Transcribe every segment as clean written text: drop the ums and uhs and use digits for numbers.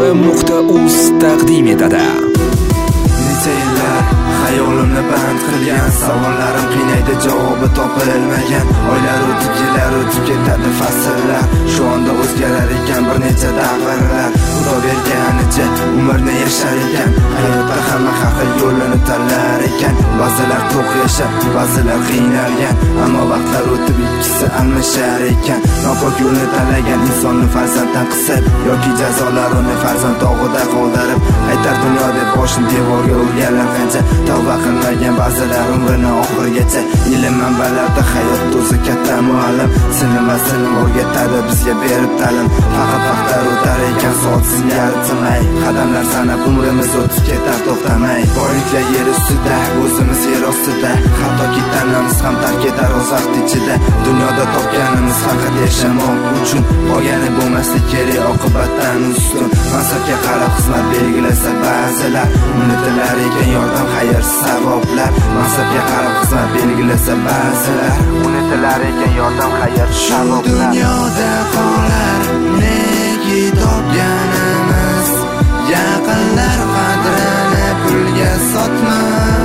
musfm.uz taqdim etadi. Necha yillar xayolimni band qilgan savollarim qiynaydi, javobi topilmagan. Oylar o'tib, yillar o'tib ketadi, fasllar shu onda o'zgarar ekan bir necha davrlar. Xudo berganicha umrni yashar ekan, hayotda hamma har xil yo'lini tanlar ekan. Ba'zilar to'q yashab, ba'zilar qiynalgan, ammo vaqtlar o'tib ikkisi almashar ekan. Nopok yo'lni tanlagan insonni farzanddan qisib yoki jazolar uni farzand dog'ida qoldirib qaytar dunyo deb boshini devorga urganlar qancha. Tavba qilmagan ba'zilar umrini oxirigacha. Ilm manbalarida hayot o'zi katta muallim, sinima sinim o'rgatadi bizga berib ta'lim. Faqat vaqtlar o'tar ekan soat sizga aritimay, qadamlar sanab umrimiz o'tib ketar to'xtamay. Boyliklar yer ustida, o'zimiz yer ostida, hattoki tanamiz ham tark etar o'z vaqt ichida. Dunyoda topganimiz faqat yashamoq uchun, qolgani bo'lmaslik kerak oqibatdan ustun. Mansabga qarab xizmat belgilasa ba'zilar, unutilar ekan yordam xayr savoblar. Mansabga qarab xizmat belgilasa ba'zilar, unutilar ekan yordam xayr savoblar. Shu dunyoda qolar neki topganimiz, yaqinlar qadrini pulga sotma.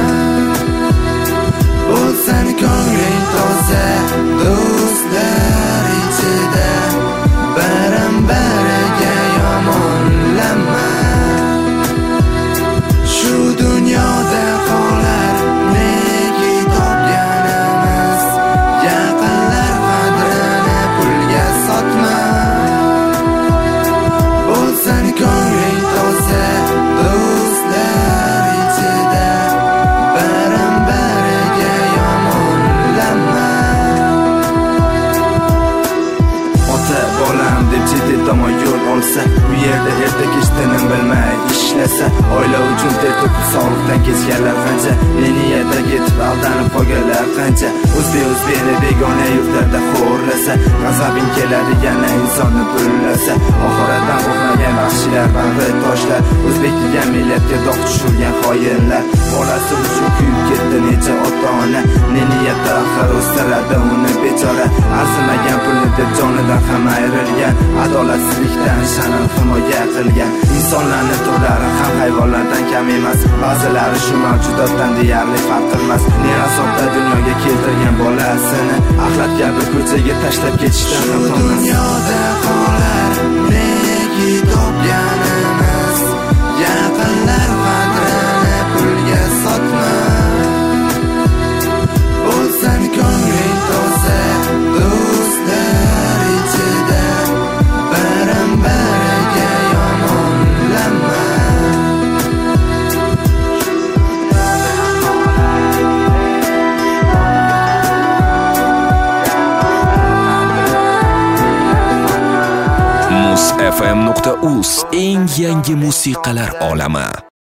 Bo'lsin ko'ngling toza, do'stlar ichida birin-biriga yomonlama. Shu dunyoda qolar neki topganimiz, yaqinlar qadrini pulga sotma. Bo'lsin ko'ngling toza, do'stlar ichida birin-biriga yomonlama. Ota bolam deb chet el tomon yo'l olsa, bu yerda erta kech tinim bilmay ishlasa, oila uchun ter to'kib sog'liqdan kechganlar qancha. Niyatda ketib aldanib qolganlar qancha. O'zbekni begona yurtlarda xo'rlasa, g'azabing keladi yana insonni pullasa. Oxiratdan qo'rqmagan vahshiylar, bag'ri toshlar, o'zbek degan millatga dog' tushirgan xoinlar. Bolasi uchun kuyib ketdi necha ota-ona, niyatda axir o'stiradi uni bechora. Arzimagan pulni deb jonidan ham ayrilgan, adolatsizlikdan sha'nan himoya qilgan. Insonlarning turlari ham hayvonlardan kam emas, ba'zilari shu mavjudotdan deyarli farq qilmas. Nerazobda dunyoga keltirgan bolasini axlat kabi ko'chaga tashlab ketishdan ham to'nmas. Dunyoda qolar neki topganimiz, yaqinlar qadrini pulga sotma. Bo'lsin ko'ngling toza, do'stlar ichida birin-biriga yomonlama. musfm.uz eng yangi musiqalar olami.